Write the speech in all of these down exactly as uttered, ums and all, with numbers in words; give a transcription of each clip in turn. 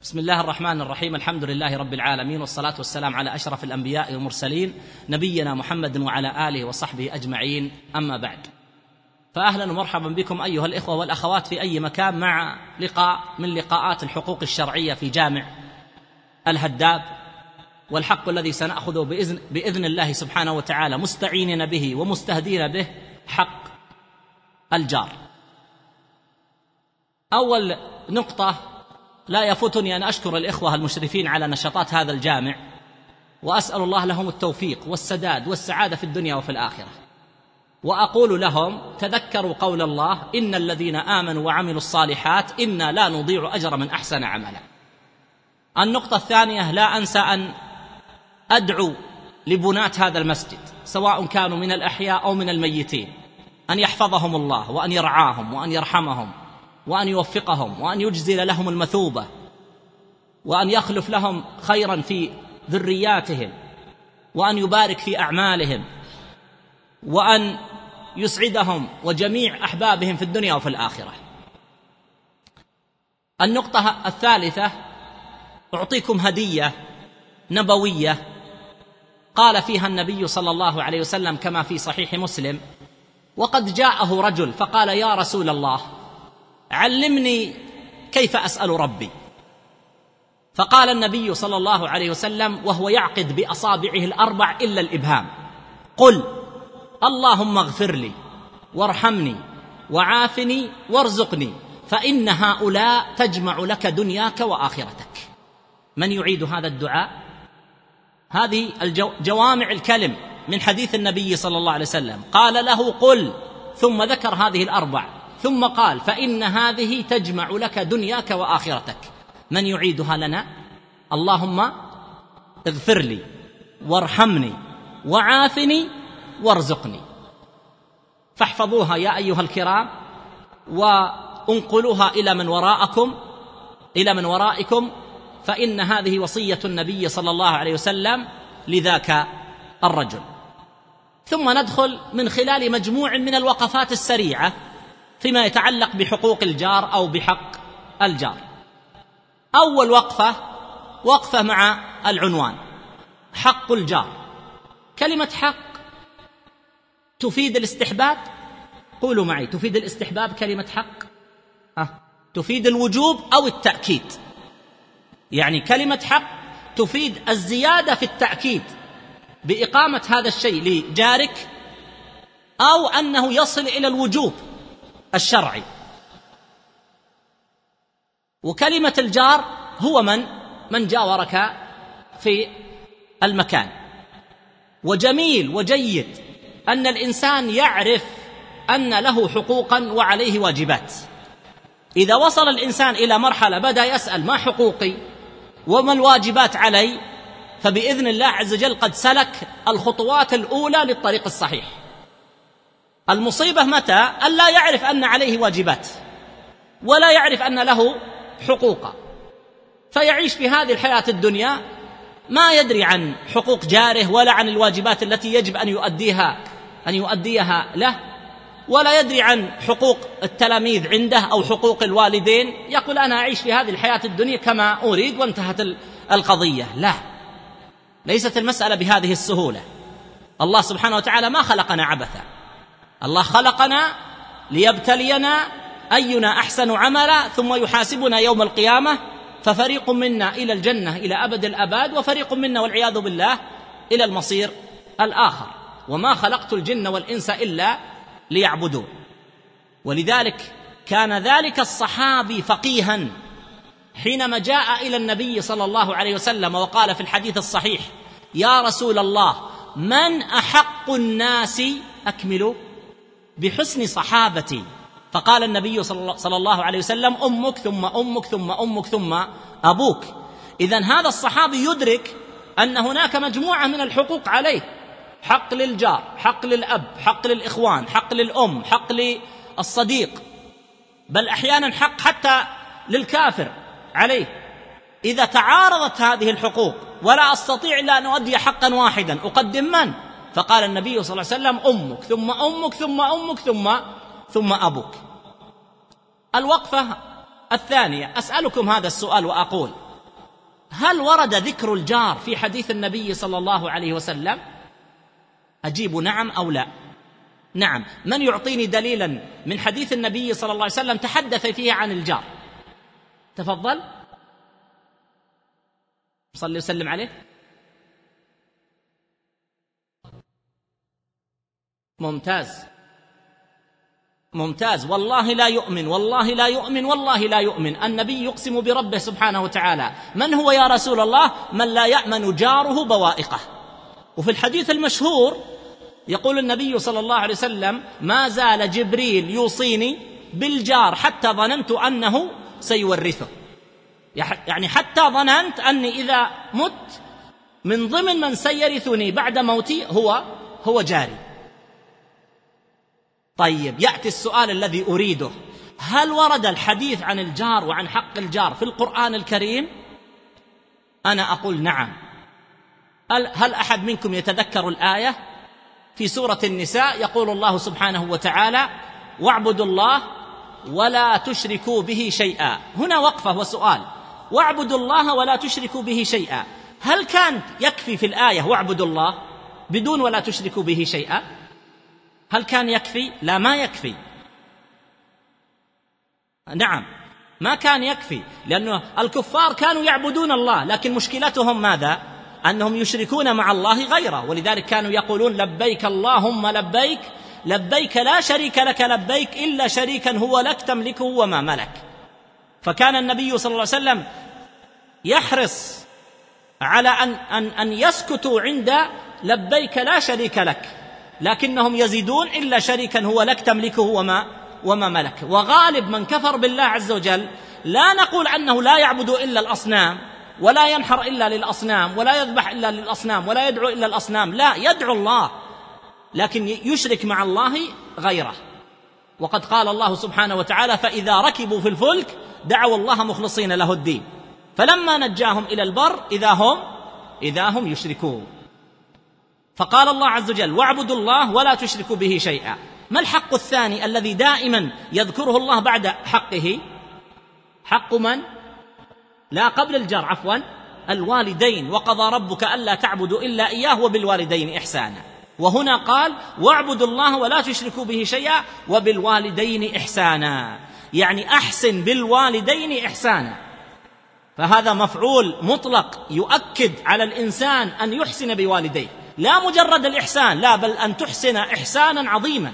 بسم الله الرحمن الرحيم. الحمد لله رب العالمين، والصلاة والسلام على أشرف الأنبياء والمرسلين نبينا محمد وعلى آله وصحبه أجمعين، أما بعد، فأهلا ومرحبا بكم أيها الإخوة والأخوات في أي مكان مع لقاء من لقاءات الحقوق الشرعية في جامع الهداب. والحق الذي سنأخذه بإذن, بإذن الله سبحانه وتعالى مستعينين به ومستهدين به حق الجار. أول نقطة، لا يفوتني أن أشكر الإخوة المشرفين على نشاطات هذا الجامع، وأسأل الله لهم التوفيق والسداد والسعادة في الدنيا وفي الآخرة، وأقول لهم: تذكروا قول الله: إن الذين آمنوا وعملوا الصالحات إنا لا نضيع أجر من أحسن عملا. النقطة الثانية، لا أنسى أن أدعو لبناة هذا المسجد سواء كانوا من الأحياء أو من الميتين، أن يحفظهم الله وأن يرعاهم وأن يرحمهم وأن يوفقهم وأن يجزل لهم المثوبة وأن يخلف لهم خيرا في ذرياتهم وأن يبارك في أعمالهم وأن يسعدهم وجميع أحبابهم في الدنيا وفي الآخرة. النقطة الثالثة، أعطيكم هدية نبوية قال فيها النبي صلى الله عليه وسلم كما في صحيح مسلم: وقد جاءه رجل فقال: يا رسول الله، علمني كيف أسأل ربي. فقال النبي صلى الله عليه وسلم وهو يعقد بأصابعه الأربع إلا الإبهام: قل اللهم اغفر لي وارحمني وعافني وارزقني، فإن هؤلاء تجمع لك دنياك وآخرتك. من يعيد هذا الدعاء؟ هذه جوامع الكلم من حديث النبي صلى الله عليه وسلم. قال له: قل، ثم ذكر هذه الأربع، ثم قال: فإن هذه تجمع لك دنياك وآخرتك. من يعيدها لنا؟ اللهم اغفر لي وارحمني وعافني وارزقني. فاحفظوها يا أيها الكرام، وانقلوها إلى من وراءكم إلى من ورائكم، فإن هذه وصية النبي صلى الله عليه وسلم لذاك الرجل. ثم ندخل من خلال مجموع من الوقفات السريعة فيما يتعلق بحقوق الجار أو بحق الجار. أول وقفة وقفة مع العنوان: حق الجار. كلمة حق تفيد الاستحباب؟ قولوا معي، تفيد الاستحباب كلمة حق؟ أه. تفيد الوجوب أو التأكيد؟ يعني كلمة حق تفيد الزيادة في التأكيد بإقامة هذا الشيء لجارك، أو أنه يصل إلى الوجوب الشرعي. وكلمة الجار هو من من جاورك في المكان. وجميل وجيد أن الإنسان يعرف أن له حقوقا وعليه واجبات. إذا وصل الإنسان إلى مرحلة بدأ يسأل: ما حقوقي وما الواجبات علي؟ فبإذن الله عز وجل قد سلك الخطوات الأولى للطريق الصحيح. المصيبة متى؟ أن لا يعرف أن عليه واجبات ولا يعرف أن له حقوقا، فيعيش في هذه الحياة الدنيا ما يدري عن حقوق جاره ولا عن الواجبات التي يجب أن يؤديها أن يؤديها له، ولا يدري عن حقوق التلاميذ عنده أو حقوق الوالدين. يقول: أنا أعيش في هذه الحياة الدنيا كما أريد وانتهت القضية. لا، ليست المسألة بهذه السهولة. الله سبحانه وتعالى ما خلقنا عبثا، الله خلقنا ليبتلينا أينا أحسن عملا، ثم يحاسبنا يوم القيامة، ففريق منا إلى الجنة إلى أبد الأباد، وفريق منا والعياذ بالله إلى المصير الآخر. وما خلقت الجن والإنس إلا ليعبدون. ولذلك كان ذلك الصحابي فقيها حينما جاء إلى النبي صلى الله عليه وسلم وقال في الحديث الصحيح: يا رسول الله، من أحق الناس أكملوا بحسن صحابتي؟ فقال النبي صلى الله عليه وسلم: أمك ثم أمك ثم أمك ثم أبوك. إذن هذا الصحابي يدرك أن هناك مجموعة من الحقوق عليه: حق للجار، حق للأب، حق للإخوان، حق للأم، حق للصديق، بل أحيانا حق حتى للكافر عليه. إذا تعارضت هذه الحقوق ولا أستطيع إلا أن أؤدي حقا واحدا، أقدم من؟ فقال النبي صلى الله عليه وسلم: أمك ثم أمك ثم أمك ثم ثم أبوك. الوقفة الثانية، أسألكم هذا السؤال وأقول: هل ورد ذكر الجار في حديث النبي صلى الله عليه وسلم؟ أجيب نعم أو لا. نعم. من يعطيني دليلا من حديث النبي صلى الله عليه وسلم تحدث فيه عن الجار؟ تفضل. صلي وسلم عليه. ممتاز ممتاز. والله لا يؤمن، والله لا يؤمن، والله لا يؤمن. النبي يقسم بربه سبحانه وتعالى. من هو يا رسول الله؟ من لا يأمن جاره بوائقه. وفي الحديث المشهور يقول النبي صلى الله عليه وسلم: ما زال جبريل يوصيني بالجار حتى ظننت أنه سيورثه. يعني حتى ظننت أني إذا مت من ضمن من سيرثني بعد موتي هو هو جاري. طيب، يأتي السؤال الذي أريده: هل ورد الحديث عن الجار وعن حق الجار في القرآن الكريم؟ أنا أقول نعم. هل أحد منكم يتذكر الآية في سورة النساء؟ يقول الله سبحانه وتعالى: واعبدوا الله ولا تشركوا به شيئا. هنا وقفة وسؤال: واعبدوا الله ولا تشركوا به شيئا، هل كان يكفي في الآية واعبدوا الله بدون ولا تشركوا به شيئا؟ هل كان يكفي؟ لا، ما يكفي. نعم، ما كان يكفي، لأن الكفار كانوا يعبدون الله، لكن مشكلتهم ماذا؟ أنهم يشركون مع الله غيره، ولذلك كانوا يقولون: لبيك اللهم لبيك، لبيك لا شريك لك لبيك إلا شريكا هو لك تملكه وما ملك. فكان النبي صلى الله عليه وسلم يحرص على أن, أن, أن يسكتوا عند لبيك لا شريك لك، لكنهم يزيدون: إلا شريكا هو لك تملكه وما, وما ملك. وغالب من كفر بالله عز وجل لا نقول أنه لا يعبد إلا الأصنام، ولا ينحر إلا للأصنام، ولا يذبح إلا للأصنام، ولا يدعو إلا الأصنام، لا، يدعو الله لكن يشرك مع الله غيره. وقد قال الله سبحانه وتعالى: فإذا ركبوا في الفلك دعوا الله مخلصين له الدين فلما نجاهم إلى البر إذا هم إذا هم يشركون. فقال الله عز وجل: واعبدوا الله ولا تشركوا به شيئا. ما الحق الثاني الذي دائما يذكره الله بعد حقه؟ حق من؟ لا، قبل الجار، عفوا، الوالدين. وقضى ربك ألا تعبدوا إلا إياه وبالوالدين إحسانا. وهنا قال: واعبدوا الله ولا تشركوا به شيئا وبالوالدين إحسانا، يعني أحسن بالوالدين إحسانا. فهذا مفعول مطلق يؤكد على الإنسان أن يحسن بوالديه، لا مجرد الإحسان، لا، بل أن تحسن إحسانا عظيما.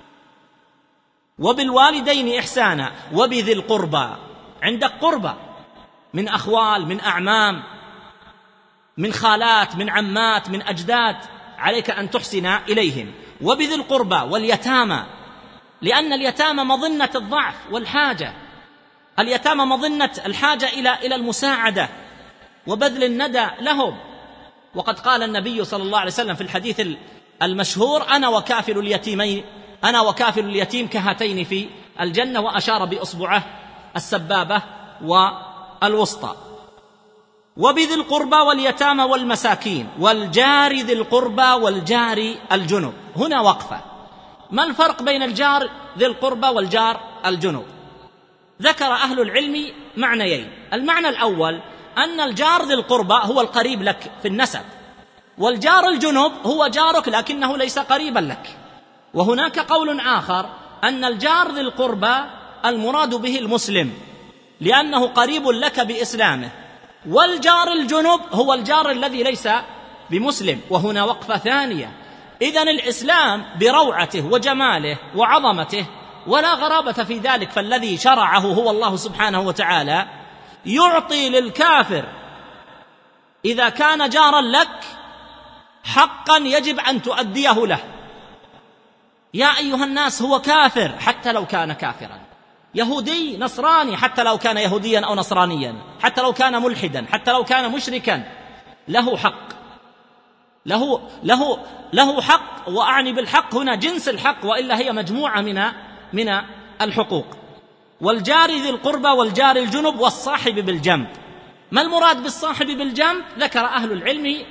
وبالوالدين إحسانا وبذي القربى، عندك قربى من أخوال، من أعمام، من خالات، من عمات، من أجداد، عليك أن تحسن إليهم. وبذي القربى واليتامى، لأن اليتامى مظنة الضعف والحاجة، اليتامى مظنة الحاجة إلى إلى المساعدة وبذل الندى لهم. وقد قال النبي صلى الله عليه وسلم في الحديث المشهور: أنا وكافل اليتيمين أنا وكافل اليتيم كهاتين في الجنة، وأشار بإصبعه السبابة والوسطى. وبذي القربى واليتامى والمساكين والجار ذي القربى والجار الجنب. هنا وقفة. ما الفرق بين الجار ذي القربى والجار الجنب؟ ذكر أهل العلم معنيين. المعنى الأول أن الجار ذي القربى هو القريب لك في النسب، والجار الجنب هو جارك لكنه ليس قريبا لك. وهناك قول آخر أن الجار ذي القربى المراد به المسلم لأنه قريب لك بإسلامه، والجار الجنب هو الجار الذي ليس بمسلم. وهنا وقفة ثانية. إذن الإسلام بروعته وجماله وعظمته ولا غرابة في ذلك، فالذي شرعه هو الله سبحانه وتعالى، يعطي للكافر إذا كان جارا لك حقا يجب أن تؤديه له. يا أيها الناس، هو كافر حتى لو كان كافرا، يهودي نصراني حتى لو كان يهوديا أو نصرانيا، حتى لو كان ملحدا، حتى لو كان مشركا، له حق، له له له حق. وأعني بالحق هنا جنس الحق، وإلا هي مجموعة من من الحقوق. والجار ذي القربى والجار الجنب والصاحب بالجنب. ما المراد بالصاحب بالجنب؟ ذكر أهل العلم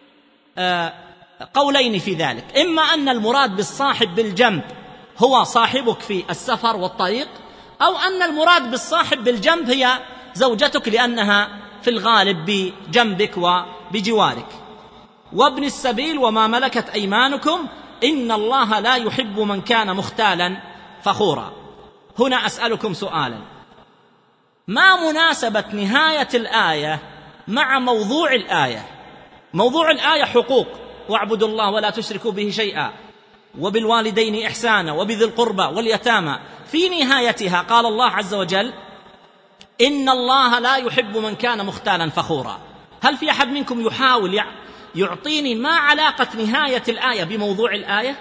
قولين في ذلك. إما أن المراد بالصاحب بالجنب هو صاحبك في السفر والطريق، أو أن المراد بالصاحب بالجنب هي زوجتك لأنها في الغالب بجنبك وبجوارك. وابن السبيل وما ملكت أيمانكم إن الله لا يحب من كان مختالا فخورا. هنا أسألكم سؤالا: ما مناسبة نهاية الآية مع موضوع الآية؟ موضوع الآية حقوق: واعبدوا الله ولا تشركوا به شيئا وبالوالدين إحسانا وبذي القربى واليتامى. في نهايتها قال الله عز وجل: إن الله لا يحب من كان مختالا فخورا. هل في أحد منكم يحاول يعطيني ما علاقة نهاية الآية بموضوع الآية؟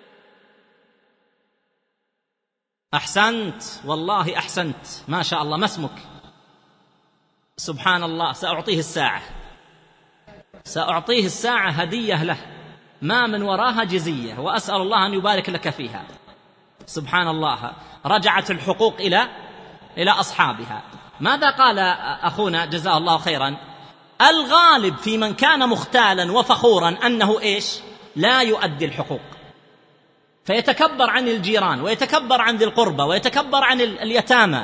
أحسنت، والله أحسنت، ما شاء الله. ما اسمك؟ سبحان الله، سأعطيه الساعة، سأعطيه الساعة هدية له ما من وراها جزية، وأسأل الله أن يبارك لك فيها. سبحان الله، رجعت الحقوق إلى إلى أصحابها. ماذا قال أخونا جزاه الله خيرا؟ الغالب في من كان مختالا وفخورا أنه إيش؟ لا يؤدي الحقوق، فيتكبر عن الجيران ويتكبر عن ذي القربى ويتكبر عن اليتامى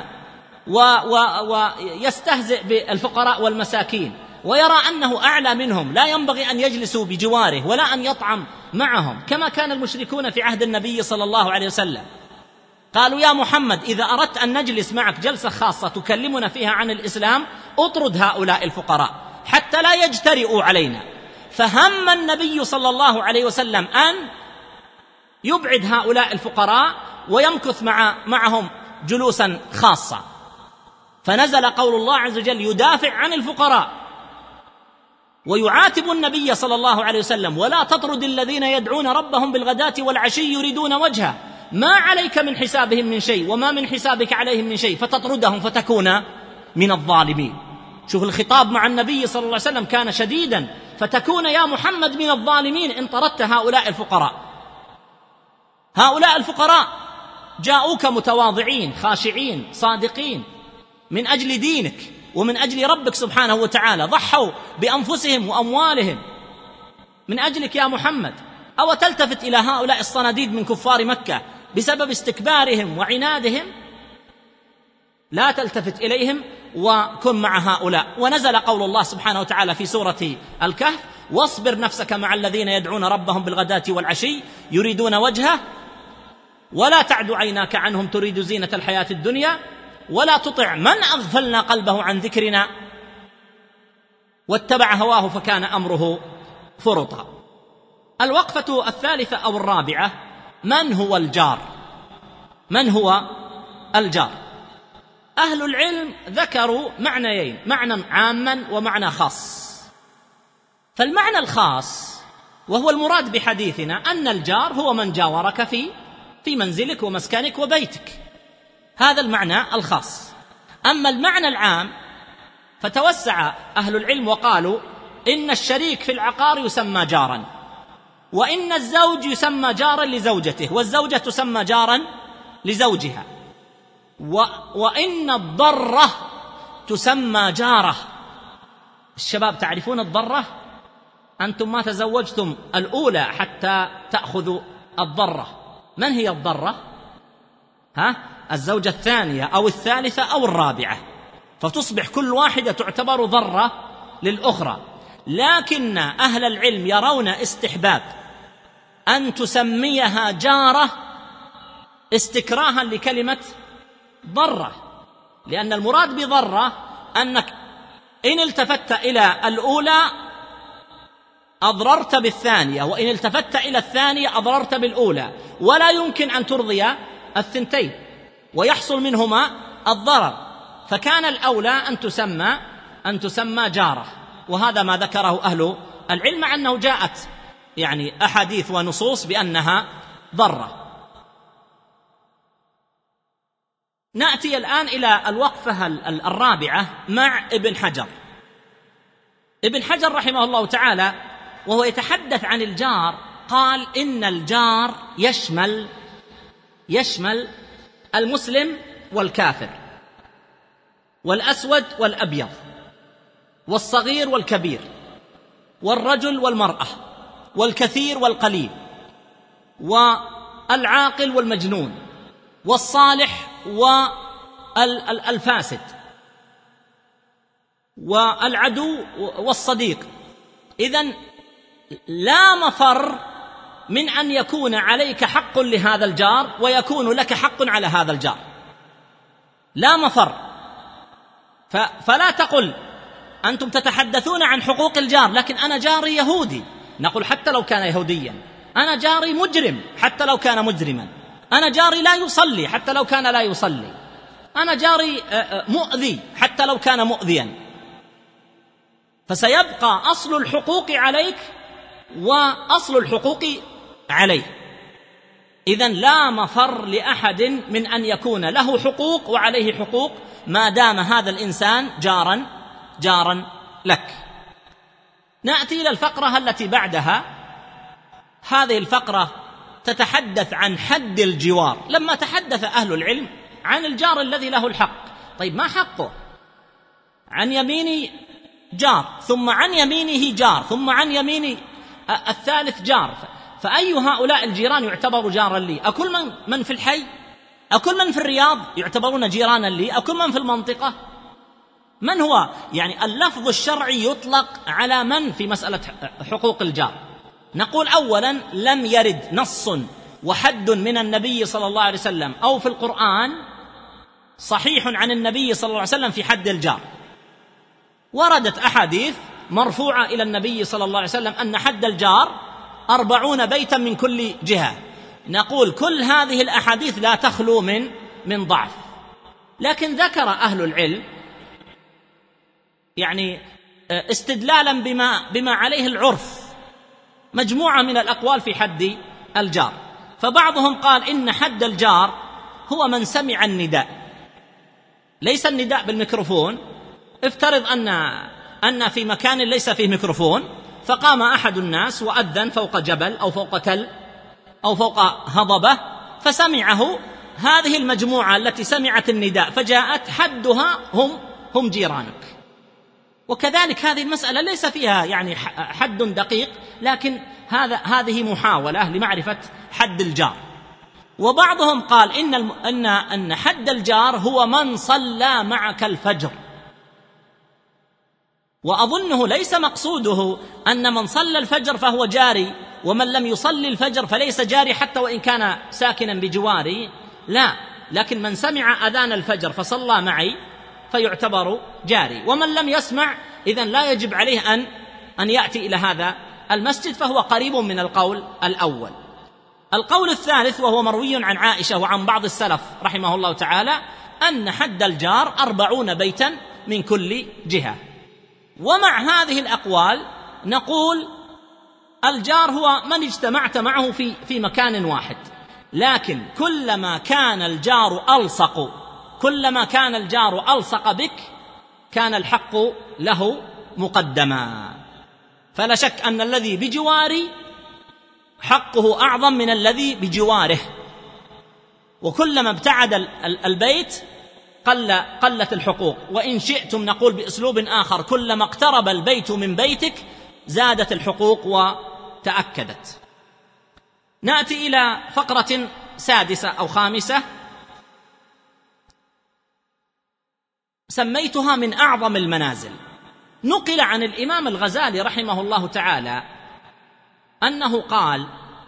ويستهزئ بالفقراء والمساكين ويرى أنه أعلى منهم، لا ينبغي أن يجلسوا بجواره ولا أن يطعم معهم، كما كان المشركون في عهد النبي صلى الله عليه وسلم. قالوا: يا محمد، إذا أردت أن نجلس معك جلسة خاصة تكلمنا فيها عن الإسلام اطرد هؤلاء الفقراء حتى لا يجترئوا علينا. فهم النبي صلى الله عليه وسلم أن يبعد هؤلاء الفقراء ويمكث مع معهم جلوسا خاصة، فنزل قول الله عز وجل يدافع عن الفقراء ويعاتب النبي صلى الله عليه وسلم: ولا تطرد الذين يدعون ربهم بالغداة والعشي يريدون وجهه ما عليك من حسابهم من شيء وما من حسابك عليهم من شيء فتطردهم فتكون من الظالمين. شوف الخطاب مع النبي صلى الله عليه وسلم كان شديدا، فتكون يا محمد من الظالمين إن طردت هؤلاء الفقراء. هؤلاء الفقراء جاءوك متواضعين خاشعين صادقين من أجل دينك ومن أجل ربك سبحانه وتعالى، ضحوا بأنفسهم وأموالهم من أجلك يا محمد. أو تلتفت إلى هؤلاء الصناديد من كفار مكة بسبب استكبارهم وعنادهم؟ لا تلتفت إليهم وكن مع هؤلاء. ونزل قول الله سبحانه وتعالى في سورة الكهف: واصبر نفسك مع الذين يدعون ربهم بالغداة والعشي يريدون وجهه ولا تعد عيناك عنهم تريد زينة الحياة الدنيا ولا تطع من أغفلنا قلبه عن ذكرنا واتبع هواه فكان أمره فرطا. الوقفة الثالثة أو الرابعة: من هو الجار؟ من هو الجار؟ أهل العلم ذكروا معنيين: معنى عاما ومعنى خاص. فالمعنى الخاص وهو المراد بحديثنا أن الجار هو من جاورك في في منزلك ومسكنك وبيتك، هذا المعنى الخاص. أما المعنى العام فتوسع أهل العلم وقالوا إن الشريك في العقار يسمى جارا، وإن الزوج يسمى جارا لزوجته، والزوجة تسمى جارا لزوجها، و... وإن الضرة تسمى جارة. الشباب تعرفون الضرة؟ أنتم ما تزوجتم الأولى حتى تأخذوا الضرة. من هي الضرة؟ ها؟ الزوجة الثانية أو الثالثة أو الرابعة، فتصبح كل واحدة تعتبر ضرة للأخرى. لكن أهل العلم يرون استحباب أن تسميها جارة استكراها لكلمة ضرة، لأن المراد بضرة أنك إن التفت إلى الأولى أضررت بالثانية، وإن التفت إلى الثانية أضررت بالأولى، ولا يمكن أن ترضي الثنتين ويحصل منهما الضرر، فكان الأولى أن تسمى أن تسمى جارة. وهذا ما ذكره أهل العلم، أنه جاءت يعني أحاديث ونصوص بأنها ضرة. نأتي الآن إلى الوقفة الرابعة مع ابن حجر. ابن حجر رحمه الله تعالى وهو يتحدث عن الجار قال إن الجار يشمل يشمل المسلم والكافر والأسود والأبيض والصغير والكبير والرجل والمرأة والكثير والقليل والعاقل والمجنون والصالح والفاسد. والعدو والصديق. إذن لا مفر من أن يكون عليك حق لهذا الجار ويكون لك حق على هذا الجار، لا مفر. فلا تقل أنتم تتحدثون عن حقوق الجار لكن أنا جاري يهودي، نقول حتى لو كان يهوديا، أنا جاري مجرم حتى لو كان مجرما، أنا جاري لا يصلي حتى لو كان لا يصلي، أنا جاري مؤذي حتى لو كان مؤذيا. فسيبقى أصل الحقوق عليك وأصل الحقوق عليه. إذن لا مفر لأحد من أن يكون له حقوق وعليه حقوق ما دام هذا الإنسان جارا جارا لك. نأتي إلى الفقرة التي بعدها. هذه الفقرة تتحدث عن حد الجوار. لما تحدث أهل العلم عن الجار الذي له الحق، طيب ما حقه؟ عن يميني جار، ثم عن يمينه جار، ثم عن يمين الثالث جار، فأي هؤلاء الجيران يعتبر جارا لي؟ أكل من, من في الحي؟ أكل من في الرياض يعتبرون جيرانا لي؟ أكل من في المنطقة؟ من هو؟ يعني اللفظ الشرعي يطلق على من في مسألة حقوق الجار؟ نقول أولا لم يرد نص وحد من النبي صلى الله عليه وسلم أو في القرآن صحيح عن النبي صلى الله عليه وسلم في حد الجار. وردت أحاديث مرفوعة إلى النبي صلى الله عليه وسلم أن حد الجار أربعون بيتا من كل جهة. نقول كل هذه الأحاديث لا تخلو من من ضعف، لكن ذكر أهل العلم يعني استدلالا بما بما عليه العرف مجموعة من الأقوال في حد الجار. فبعضهم قال إن حد الجار هو من سمع النداء، ليس النداء بالميكروفون. افترض أن أن في مكان ليس فيه ميكروفون، فقام أحد الناس وأذن فوق جبل أو فوق تل أو فوق هضبة، فسمعه هذه المجموعة التي سمعت النداء فجاءت، حدها هم هم جيرانك. وكذلك هذه المسألة ليس فيها يعني حد دقيق، لكن هذا هذه محاولة لمعرفة حد الجار. وبعضهم قال إن أن أن حد الجار هو من صلى معك الفجر، وأظنه ليس مقصوده أن من صلى الفجر فهو جاري، ومن لم يصلي الفجر فليس جاري حتى وإن كان ساكنا بجواري، لا، لكن من سمع أذان الفجر فصلى معي فيعتبر جاري، ومن لم يسمع إذن لا يجب عليه أن أن يأتي إلى هذا المسجد، فهو قريب من القول الأول. القول الثالث وهو مروي عن عائشة وعن بعض السلف رحمه الله تعالى أن حد الجار أربعون بيتا من كل جهة. ومع هذه الأقوال نقول الجار هو من اجتمعت معه في في مكان واحد، لكن كلما كان الجار ألصق كلما كان الجار ألصق بك كان الحق له مقدما. فلا شك أن الذي بجواري حقه أعظم من الذي بجواره، وكلما ابتعد البيت قل قلت الحقوق. وإن شئتم نقول بأسلوب آخر كلما اقترب البيت من بيتك زادت الحقوق وتأكدت. نأتي إلى فقرة سادسة أو خامسة سميتها من أعظم المنازل. نقل عن الإمام الغزالي رحمه الله تعالى أنه قال: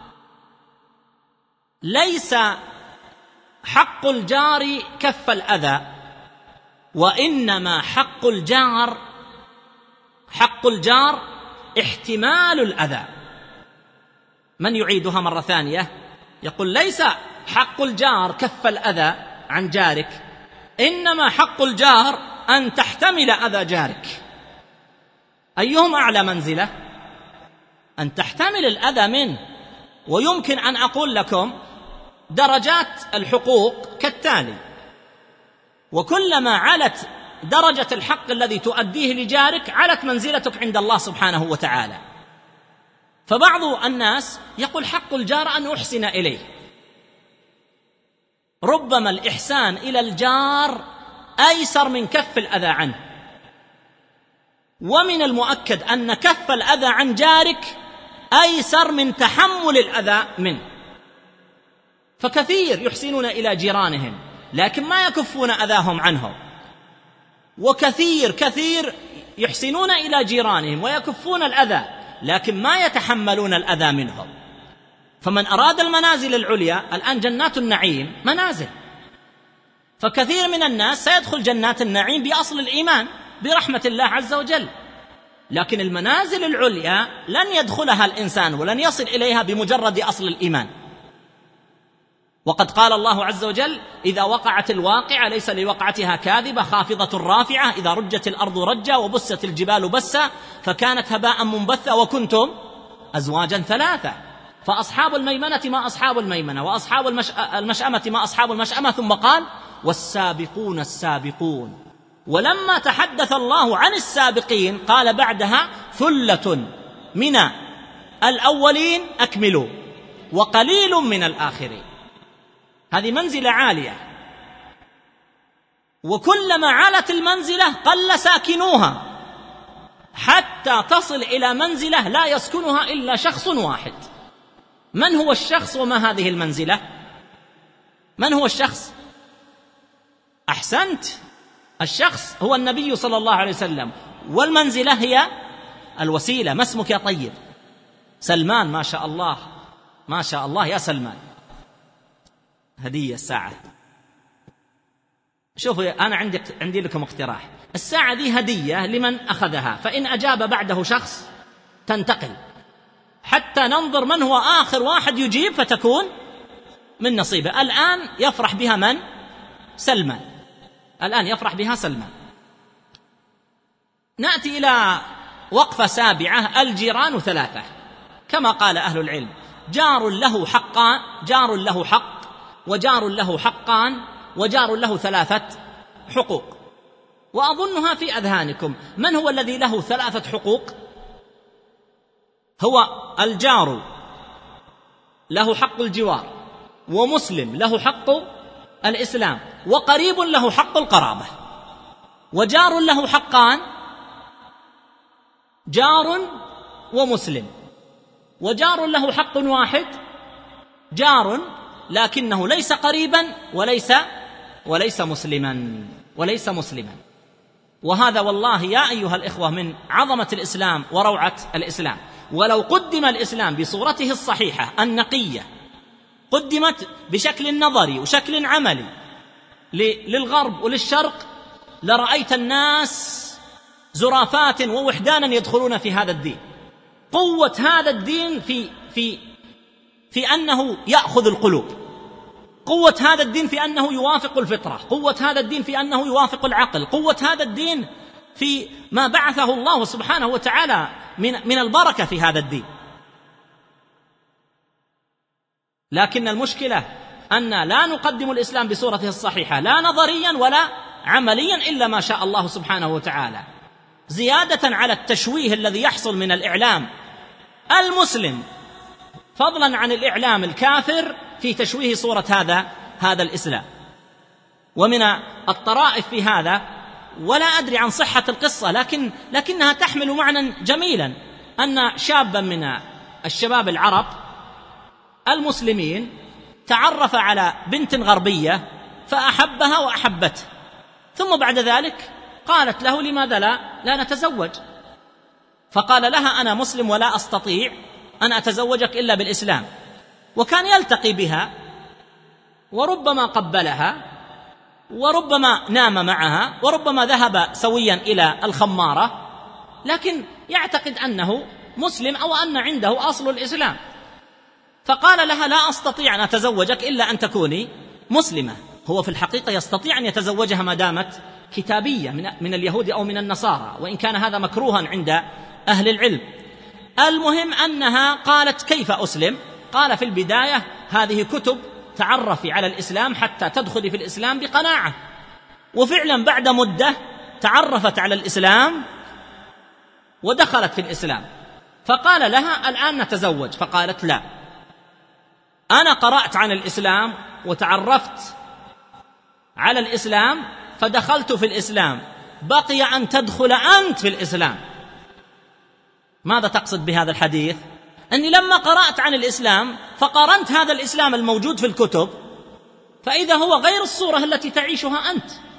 ليس حق الجار كف الأذى، وإنما حق الجار حق الجار احتمال الأذى. من يعيدها مرة ثانية؟ يقول: ليس حق الجار كف الأذى عن جارك، إنما حق الجار أن تحتمل أذى جارك. أيهم أعلى منزلة؟ أن تحتمل الأذى منه. ويمكن أن أقول لكم درجات الحقوق كالتالي: وكلما علت درجة الحق الذي تؤديه لجارك علت منزلتك عند الله سبحانه وتعالى. فبعض الناس يقول: حق الجار أن أحسن إليه. ربما الإحسان إلى الجار أيسر من كف الأذى عنه، ومن المؤكد أن كف الأذى عن جارك أيسر من تحمل الأذى منه. فكثير يحسنون إلى جيرانهم لكن ما يكفون أذاهم عنهم، وكثير كثير يحسنون إلى جيرانهم ويكفون الأذى، لكن ما يتحملون الأذى منهم. فمن أراد المنازل العليا، الآن جنات النعيم منازل، فكثير من الناس سيدخل جنات النعيم بأصل الإيمان برحمة الله عز وجل، لكن المنازل العليا لن يدخلها الإنسان ولن يصل إليها بمجرد أصل الإيمان. وقد قال الله عز وجل: إذا وقعت الواقعة ليس لوقعتها كاذبة خافضة رافعة إذا رجت الأرض رجا وبست الجبال بسا فكانت هباء منبثا وكنتم أزواجا ثلاثة، فأصحاب الميمنة ما أصحاب الميمنة وأصحاب المش... المشأمة ما أصحاب المشأمة، ثم قال: والسابقون السابقون. ولما تحدث الله عن السابقين قال بعدها: ثلة من الأولين أكملوا وقليل من الآخرين. هذه منزلة عالية، وكلما علت المنزلة قل ساكنوها، حتى تصل إلى منزلة لا يسكنها إلا شخص واحد. من هو الشخص وما هذه المنزلة؟ من هو الشخص؟ أحسنت، الشخص هو النبي صلى الله عليه وسلم، والمنزلة هي الوسيلة. ما اسمك يا طيب؟ سلمان. ما شاء الله ما شاء الله يا سلمان، هدية الساعة. شوفوا، أنا عندي عندي لكم اقتراح. الساعة دي هدية لمن أخذها، فإن أجاب بعده شخص تنتقل حتى ننظر من هو آخر واحد يجيب فتكون من نصيبه. الآن يفرح بها من؟ سلمان. الآن يفرح بها سلمان. نأتي إلى وقفة سابعة: الجيران ثلاثة، كما قال أهل العلم: جار له حقان، جار له حق، وجار له حقان، وجار له ثلاثة حقوق. وأظنها في أذهانكم. من هو الذي له ثلاثة حقوق؟ هو الجار له حق الجوار، ومسلم له حق الإسلام، وقريب له حق القرابة. وجار له حقان: جار ومسلم. وجار له حق واحد: جار لكنه ليس قريبا وليس وليس مسلما وليس مسلما. وهذا والله يا أيها الإخوة من عظمة الإسلام وروعة الإسلام. ولو قدم الإسلام بصورته الصحيحة النقية، قدمت بشكل نظري وشكل عملي للغرب وللشرق، لرأيت الناس زرافات ووحدانا يدخلون في هذا الدين. قوة هذا الدين في في في أنه يأخذ القلوب، قوة هذا الدين في أنه يوافق الفطرة، قوة هذا الدين في أنه يوافق العقل، قوة هذا الدين في ما بعثه الله سبحانه وتعالى من من البركة في هذا الدين. لكن المشكلة أن لا نقدم الإسلام بصورته الصحيحة، لا نظريا ولا عمليا، إلا ما شاء الله سبحانه وتعالى، زيادة على التشويه الذي يحصل من الإعلام المسلم، فضلا عن الإعلام الكافر في تشويه صورة هذا هذا الإسلام. ومن الطرائف في هذا، ولا أدري عن صحة القصة، لكن لكنها تحمل معنى جميلا، أن شابا من الشباب العرب المسلمين تعرف على بنت غربية فأحبها وأحبته، ثم بعد ذلك قالت له: لماذا لا لا نتزوج؟ فقال لها: أنا مسلم ولا أستطيع أن أتزوجك إلا بالإسلام. وكان يلتقي بها، وربما قبلها، وربما نام معها، وربما ذهب سويا إلى الخمارة، لكن يعتقد أنه مسلم أو أن عنده أصل الإسلام. فقال لها: لا أستطيع أن أتزوجك إلا أن تكوني مسلمة. هو في الحقيقة يستطيع أن يتزوجها ما دامت كتابية من من اليهود أو من النصارى، وإن كان هذا مكروها عند أهل العلم. المهم أنها قالت: كيف أسلم؟ قال: في البداية هذه كتب تعرفي على الإسلام حتى تدخلي في الإسلام بقناعة. وفعلا بعد مدة تعرفت على الإسلام ودخلت في الإسلام. فقال لها: الآن نتزوج. فقالت: لا، أنا قرأت عن الإسلام وتعرفت على الإسلام فدخلت في الإسلام، بقي أن تدخل أنت في الإسلام. ماذا تقصد بهذا الحديث؟ أني لما قرأت عن الإسلام فقارنت هذا الإسلام الموجود في الكتب، فإذا هو غير الصورة التي تعيشها أنت.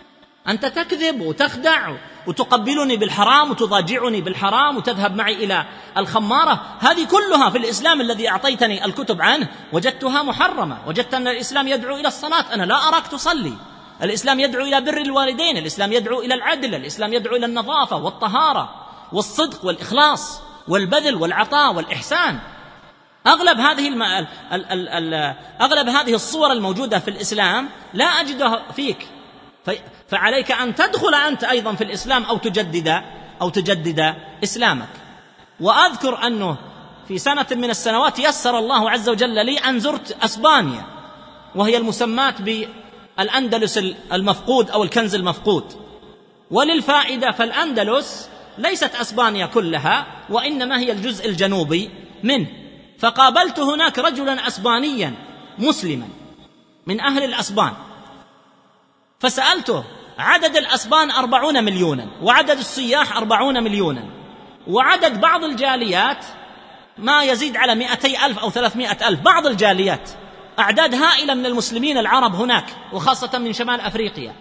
أنت تكذب وتخدع وتقبلني بالحرام وتضاجعني بالحرام وتذهب معي إلى الخمارة. هذه كلها في الإسلام الذي أعطيتني الكتب عنه وجدتها محرمة. وجدت أن الإسلام يدعو إلى الصلاة، أنا لا أراك تصلي. الإسلام يدعو إلى بر الوالدين، الإسلام يدعو إلى العدل، الإسلام يدعو إلى النظافة والطهارة والصدق والإخلاص والبذل والعطاء والإحسان. أغلب هذه الم... ال... ال... ال... أغلب هذه الصور الموجودة في الإسلام لا أجدها فيك، ف... فعليك أن تدخل أنت أيضا في الإسلام أو تجدد أو تجدد إسلامك. وأذكر أنه في سنة من السنوات يسر الله عز وجل لي أن زرت أسبانيا، وهي المسماة بالأندلس المفقود أو الكنز المفقود. وللفائدة فالأندلس ليست أسبانيا كلها، وإنما هي الجزء الجنوبي منه. فقابلت هناك رجلا أسبانيا مسلما من أهل الأسبان، فسألته عدد الأسبان أربعون مليونا، وعدد السياح أربعون مليونا، وعدد بعض الجاليات ما يزيد على مئتي ألف أو ثلاثمائة ألف. بعض الجاليات أعداد هائلة من المسلمين العرب هناك، وخاصة من شمال أفريقيا.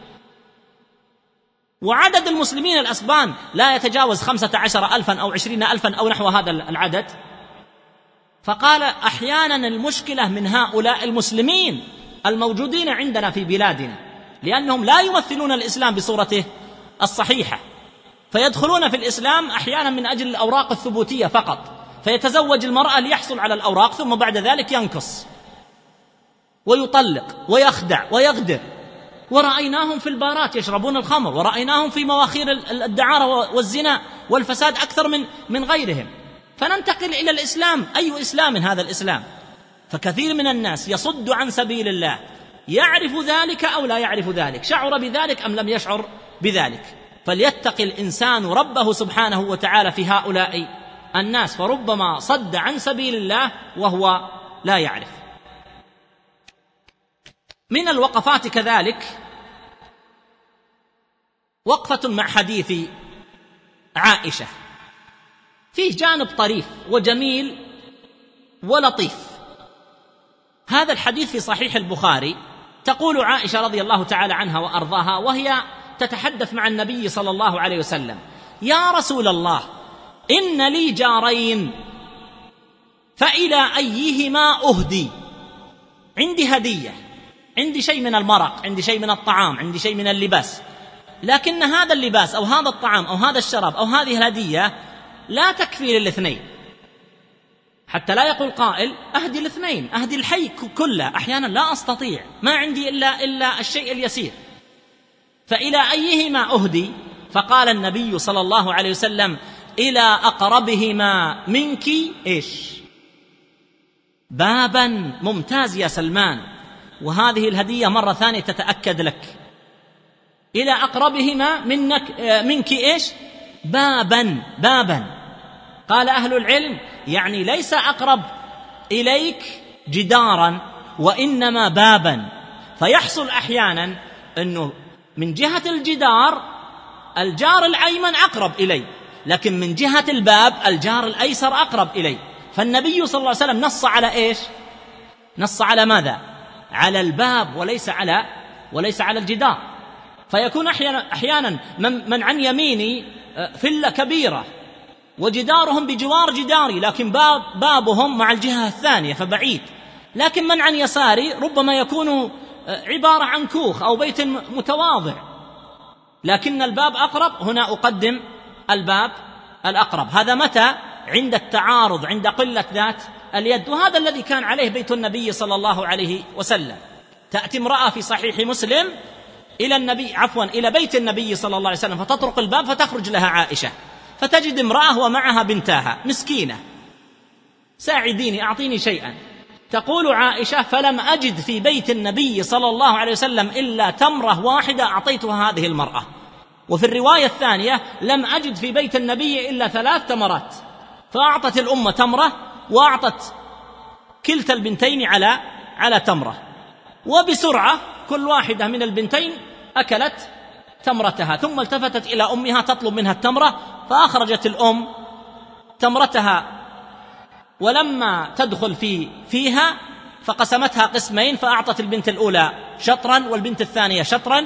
وعدد المسلمين الأسبان لا يتجاوز خمسة عشر ألفا أو عشرين ألفا أو نحو هذا العدد. فقال أحيانا المشكلة من هؤلاء المسلمين الموجودين عندنا في بلادنا، لأنهم لا يمثلون الإسلام بصورته الصحيحة، فيدخلون في الإسلام أحيانا من أجل الأوراق الثبوتية فقط، فيتزوج المرأة ليحصل على الأوراق، ثم بعد ذلك ينكص ويطلق ويخدع ويغدر. ورأيناهم في البارات يشربون الخمر، ورأيناهم في مواخير الدعارة والزنا والفساد أكثر من من غيرهم. فننتقل إلى الإسلام، أي إسلام هذا الإسلام؟ فكثير من الناس يصد عن سبيل الله، يعرف ذلك أو لا يعرف ذلك، شعر بذلك أم لم يشعر بذلك. فليتق الإنسان ربه سبحانه وتعالى في هؤلاء الناس، فربما صد عن سبيل الله وهو لا يعرف. من الوقفات كذلك وقفة مع حديث عائشة، فيه جانب طريف وجميل ولطيف. هذا الحديث في صحيح البخاري. تقول عائشة رضي الله تعالى عنها وأرضاها وهي تتحدث مع النبي صلى الله عليه وسلم: يا رسول الله، إن لي جارين، فإلى أيهما أهدي؟ عندي هدية، عندي شيء من المرق، عندي شيء من الطعام، عندي شيء من اللباس، لكن هذا اللباس أو هذا الطعام أو هذا الشراب أو هذه الهدية لا تكفي للاثنين، حتى لا يقول قائل أهدي الاثنين، أهدي الحي كله، أحيانا لا أستطيع، ما عندي إلا, إلا الشيء اليسير. فإلى أيهما أهدي؟ فقال النبي صلى الله عليه وسلم: إلى أقربهما منك إيش؟ بابا. ممتاز يا سلمان، وهذه الهدية مرة ثانية تتأكد لك. إلى أقربهما منك منك إيش؟ بابا. بابا. قال أهل العلم يعني ليس أقرب إليك جدارا، وإنما بابا. فيحصل أحيانا أنه من جهة الجدار الجار الأيمن أقرب إلي، لكن من جهة الباب الجار الأيسر أقرب إلي. فالنبي صلى الله عليه وسلم نص على إيش؟ نص على ماذا؟ على الباب وليس على وليس على الجدار. فيكون أحيانا, أحيانا من, من عن يميني فلة كبيرة وجدارهم بجوار جداري، لكن باب بابهم مع الجهة الثانية فبعيد. لكن من عن يساري ربما يكون عبارة عن كوخ أو بيت متواضع، لكن الباب أقرب. هنا أقدم الباب الأقرب. هذا متى؟ عند التعارض، عند قلة ذات اليد. وهذا الذي كان عليه بيت النبي صلى الله عليه وسلم. تأتي امرأة في صحيح مسلم إلى النبي عفوا إلى بيت النبي صلى الله عليه وسلم، فتطرق الباب فتخرج لها عائشة، فتجد امرأة ومعها بنتاها مسكينة: ساعديني، أعطيني شيئا. تقول عائشة: فلم أجد في بيت النبي صلى الله عليه وسلم إلا تمرة واحدة أعطيتها هذه المرأة. وفي الرواية الثانية: لم أجد في بيت النبي إلا ثلاث تمرات. فأعطت الأمة تمرة، وأعطت كلتا البنتين على على تمرة، وبسرعة كل واحدة من البنتين أكلت تمرتها. ثم التفتت إلى أمها تطلب منها التمرة، فأخرجت الأم تمرتها، ولما تدخل في فيها فقسمتها قسمين، فأعطت البنت الأولى شطرا والبنت الثانية شطرا،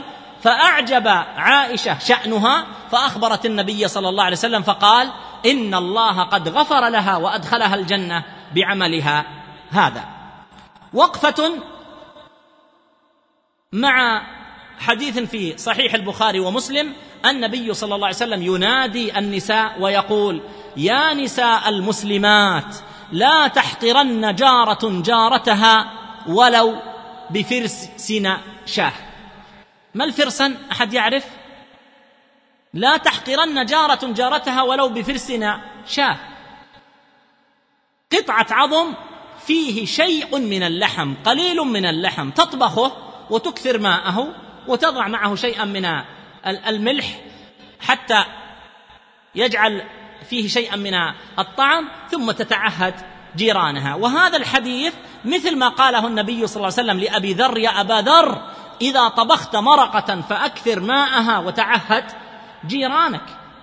فأعجب عائشة شأنها، فأخبرت النبي صلى الله عليه وسلم فقال: إن الله قد غفر لها وأدخلها الجنة بعملها هذا. وقفة مع حديث في صحيح البخاري ومسلم، النبي صلى الله عليه وسلم ينادي النساء ويقول: يا نساء المسلمات لا تحقرن جارة جارتها ولو بفرسن شاه. ما الفرسن؟ أحد يعرف؟ لا تحقرن جارة جارتها ولو بفرسن شاه، قطعة عظم فيه شيء من اللحم، قليل من اللحم، تطبخه وتكثر ماءه وتضع معه شيئا من الملح حتى يجعل فيه شيئا من الطعم، ثم تتعهد جيرانها. وهذا الحديث مثل ما قاله النبي صلى الله عليه وسلم لأبي ذر: يا أبا ذر إذا طبخت مرقة فأكثر ماءها وتعهد جيرانك.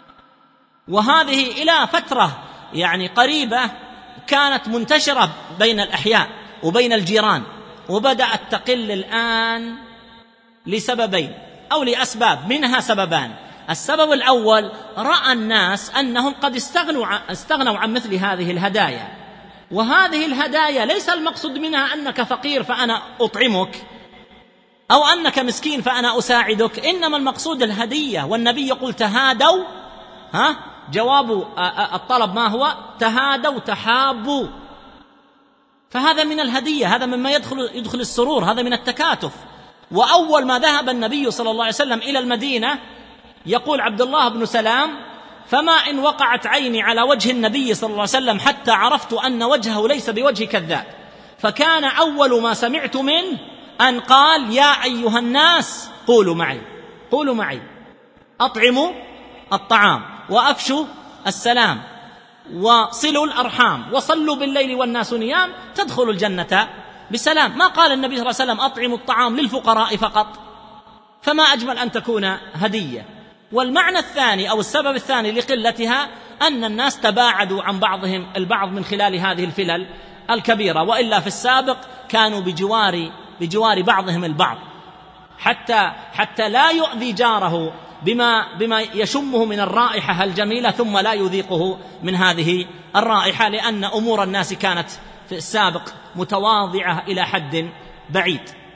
وهذه إلى فترة يعني قريبة كانت منتشرة بين الأحياء وبين الجيران، وبدأت تقل الآن لسببين أو لأسباب، منها سببان. السبب الأول: رأى الناس أنهم قد استغنوا عن, استغنوا عن مثل هذه الهدايا، وهذه الهدايا ليس المقصود منها أنك فقير فأنا أطعمك أو أنك مسكين فأنا أساعدك، إنما المقصود الهدية. والنبي يقول: تهادوا، ها جواب الطلب ما هو؟ تهادوا تحابوا. فهذا من الهدية، هذا مما يدخل يدخل السرور، هذا من التكاتف. وأول ما ذهب النبي صلى الله عليه وسلم إلى المدينة، يقول عبد الله بن سلام: فما إن وقعت عيني على وجه النبي صلى الله عليه وسلم حتى عرفت أن وجهه ليس بوجه كذاب، فكان أول ما سمعت منه أن قال: يا أيها الناس قولوا معي قولوا معي أطعموا الطعام وأفشوا السلام وصلوا الأرحام وصلوا بالليل والناس نيام تدخلوا الجنة بسلام. ما قال النبي صلى الله عليه وسلم: أطعموا الطعام للفقراء فقط. فما أجمل أن تكون هدية. والمعنى الثاني أو السبب الثاني لقلتها أن الناس تباعدوا عن بعضهم البعض من خلال هذه الفلل الكبيرة، وإلا في السابق كانوا بجوار بجوار بعضهم البعض، حتى حتى لا يؤذي جاره بما بما يشمه من الرائحة الجميلة ثم لا يذيقه من هذه الرائحة، لأن أمور الناس كانت في السابق متواضعة إلى حد بعيد.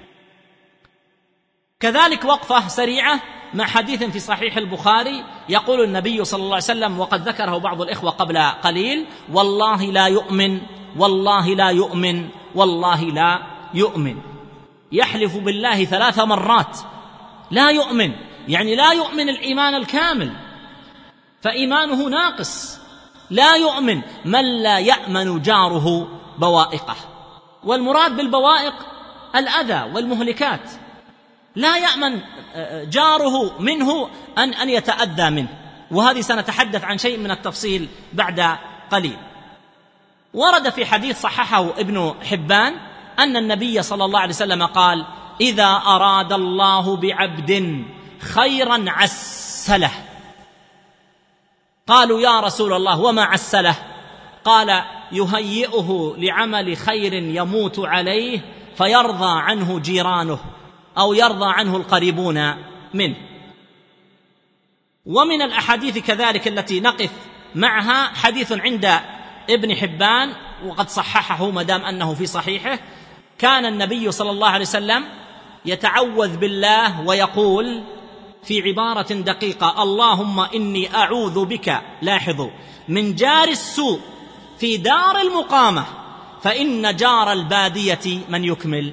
كذلك وقفة سريعة مع حديث في صحيح البخاري، يقول النبي صلى الله عليه وسلم وقد ذكره بعض الإخوة قبل قليل: والله لا يؤمن والله لا يؤمن والله لا يؤمن. يحلف بالله ثلاث مرات لا يؤمن، يعني لا يؤمن الإيمان الكامل، فإيمانه ناقص. لا يؤمن من لا يأمن جاره بوائقه، والمراد بالبوائق الأذى والمهلكات. لا يأمن جاره منه أن أن يتأذى منه، وهذه سنتحدث عن شيء من التفصيل بعد قليل. ورد في حديث صححه ابن حبان أن النبي صلى الله عليه وسلم قال: إذا أراد الله بعبد خيرا عسله. قالوا: يا رسول الله وما عسله؟ قال: يهيئه لعمل خير يموت عليه فيرضى عنه جيرانه أو يرضى عنه القريبون منه. ومن الأحاديث كذلك التي نقف معها حديث عند ابن حبان وقد صححه مدام أنه في صحيحه: كان النبي صلى الله عليه وسلم يتعوذ بالله ويقول في عبارة دقيقة: اللهم إني أعوذ بك، لاحظوا، من جار السوء في دار المقامة، فإن جار البادية من يكمل.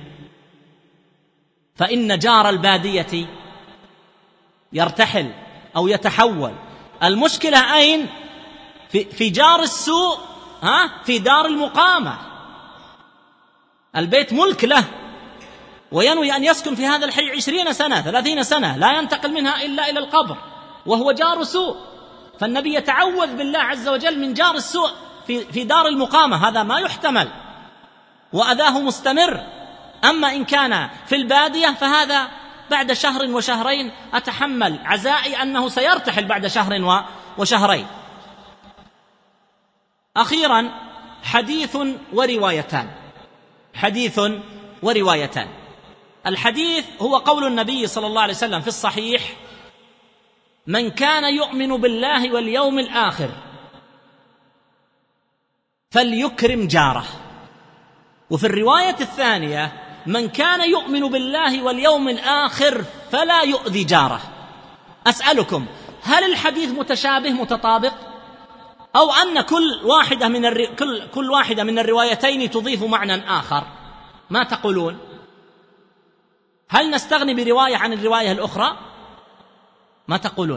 فإن جار البادية يرتحل أو يتحول. المشكلة أين؟ في, في جار السوء، ها؟ في دار المقامة. البيت ملك له وينوي أن يسكن في هذا الحي عشرين سنة ثلاثين سنة لا ينتقل منها إلا إلى القبر، وهو جار سوء. فالنبي يتعوذ بالله عز وجل من جار السوء في, في دار المقامة، هذا ما يحتمل وأذاه مستمر. أما إن كان في البادية فهذا بعد شهر وشهرين أتحمل عزائي أنه سيرتحل بعد شهر وشهرين. أخيرا حديث وروايتان حديث وروايتان الحديث هو قول النبي صلى الله عليه وسلم في الصحيح: من كان يؤمن بالله واليوم الآخر فليكرم جاره. وفي الرواية الثانية: من كان يؤمن بالله واليوم الآخر فلا يؤذي جاره. أسألكم، هل الحديث متشابه متطابق، أو أن كل واحدة من الري... كل... كل واحدة من الروايتين تضيف معنى آخر؟ ما تقولون؟ هل نستغني برواية عن الرواية الأخرى؟ ما تقولون؟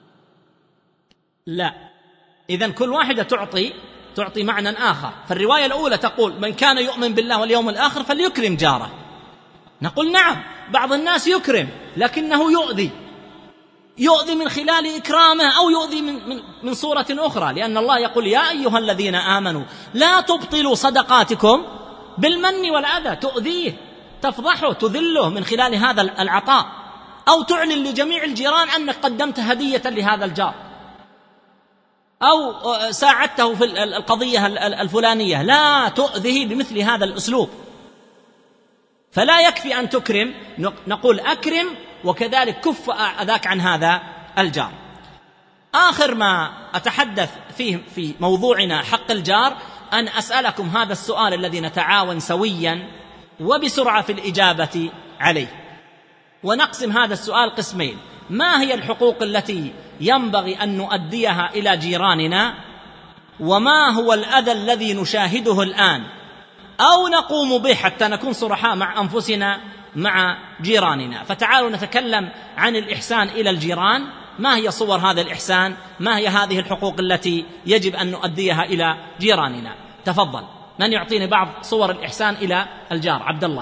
لا. إذن كل واحدة تعطي تعطي معنى آخر. فالرواية الأولى تقول: من كان يؤمن بالله واليوم الآخر فليكرم جاره. نقول نعم، بعض الناس يكرم لكنه يؤذي يؤذي من خلال إكرامه، أو يؤذي من, من, من صورة أخرى، لأن الله يقول: يا أيها الذين آمنوا لا تبطلوا صدقاتكم بالمن والأذى. تؤذيه، تفضحه، تذله من خلال هذا العطاء، أو تعلن لجميع الجيران أنك قدمت هدية لهذا الجار، أو ساعدته في القضية الفلانية. لا تؤذيه بمثل هذا الأسلوب. فلا يكفي أن تكرم، نقول أكرم وكذلك كف أذاك عن هذا الجار. آخر ما أتحدث فيه في موضوعنا حق الجار أن أسألكم هذا السؤال الذي نتعاون سويا وبسرعة في الإجابة عليه، ونقسم هذا السؤال قسمين: ما هي الحقوق التي ينبغي أن نؤديها إلى جيراننا، وما هو الأذى الذي نشاهده الآن أو نقوم به حتى نكون صرحاء مع أنفسنا مع جيراننا. فتعالوا نتكلم عن الإحسان إلى الجيران. ما هي صور هذا الإحسان؟ ما هي هذه الحقوق التي يجب أن نؤديها إلى جيراننا؟ تفضل، من يعطيني بعض صور الإحسان إلى الجار؟ عبد الله.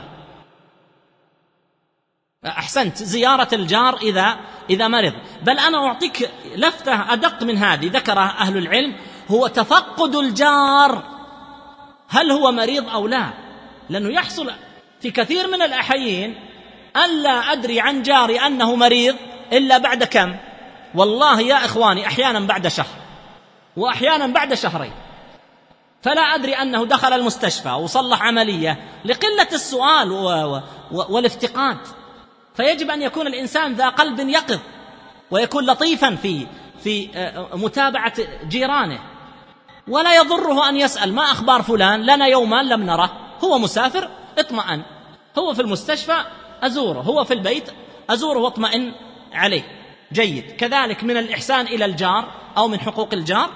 أحسنت، زيارة الجار إذا إذا مرض. بل أنا أعطيك لفتة أدق من هذه ذكرها أهل العلم: هو تفقد الجار، هل هو مريض أو لا؟ لأنه يحصل في كثير من الأحيان أن لا أدري عن جاري أنه مريض إلا بعد كم؟ والله يا إخواني، أحيانا بعد شهر، وأحيانا بعد شهرين، فلا أدري أنه دخل المستشفى وصلح عملية لقلة السؤال والافتقاد. فيجب أن يكون الإنسان ذا قلب يقظ، ويكون لطيفا في في متابعة جيرانه، ولا يضره أن يسأل: ما أخبار فلان؟ لنا يوما لم نره، هو مسافر اطمئن، هو في المستشفى أزوره، هو في البيت أزوره واطمئن عليه. جيد. كذلك من الإحسان إلى الجار أو من حقوق الجار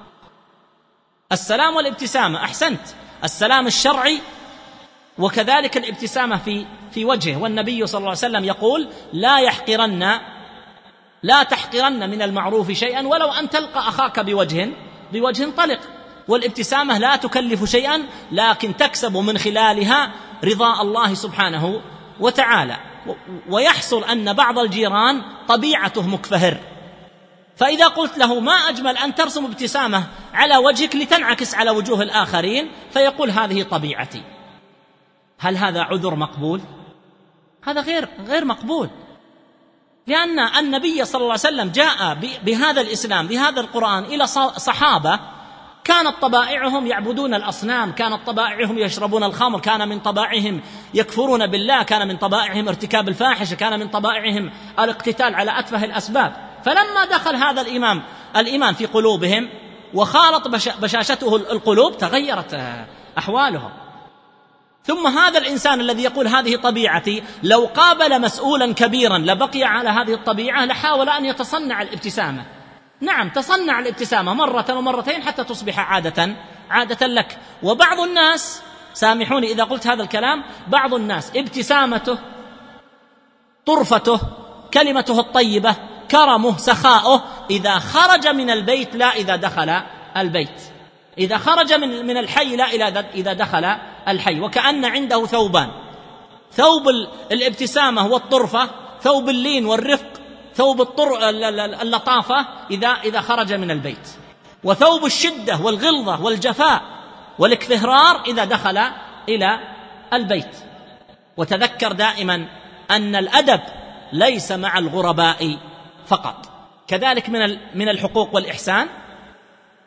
السلام والابتسامة. أحسنت، السلام الشرعي وكذلك الابتسامة في في وجهه. والنبي صلى الله عليه وسلم يقول: لا يحقرن لا تحقرن من المعروف شيئا ولو أن تلقى أخاك بوجه بوجه طلق. والابتسامة لا تكلف شيئا، لكن تكسب من خلالها رضاء الله سبحانه وتعالى. ويحصل أن بعض الجيران طبيعته مكفهر، فإذا قلت له: ما أجمل أن ترسم ابتسامة على وجهك لتنعكس على وجوه الآخرين، فيقول: هذه طبيعتي. هل هذا عذر مقبول؟ هذا غير غير مقبول، لأن النبي صلى الله عليه وسلم جاء بهذا الإسلام بهذا القرآن إلى صحابة كانت طبائعهم يعبدون الأصنام، كانت طبائعهم يشربون الخمر، كان من طبائعهم يكفرون بالله، كان من طبائعهم ارتكاب الفاحشة، كان من طبائعهم الاقتتال على أتفه الأسباب. فلما دخل هذا الإيمان الإيمان في قلوبهم وخالط بشاشته القلوب تغيرت أحوالهم. ثم هذا الإنسان الذي يقول: هذه طبيعتي، لو قابل مسؤولا كبيرا لبقي على هذه الطبيعة، لحاول أن يتصنع الابتسامة. نعم، تصنع الابتسامة مرة ومرتين حتى تصبح عادة عادة لك. وبعض الناس، سامحوني إذا قلت هذا الكلام، بعض الناس ابتسامته، طرفته، كلمته الطيبة، كرمه، سخاؤه إذا خرج من البيت لا إذا دخل البيت، إذا خرج من من الحي لا إذا دخل الحي. وكأن عنده ثوبان: ثوب الابتسامة والطرفة، ثوب اللين والرفق، ثوب الطر... اللطافة إذا إذا خرج من البيت، وثوب الشدة والغلظة والجفاء والاكفهرار إذا دخل إلى البيت. وتذكر دائما أن الأدب ليس مع الغرباء فقط. كذلك من من الحقوق والإحسان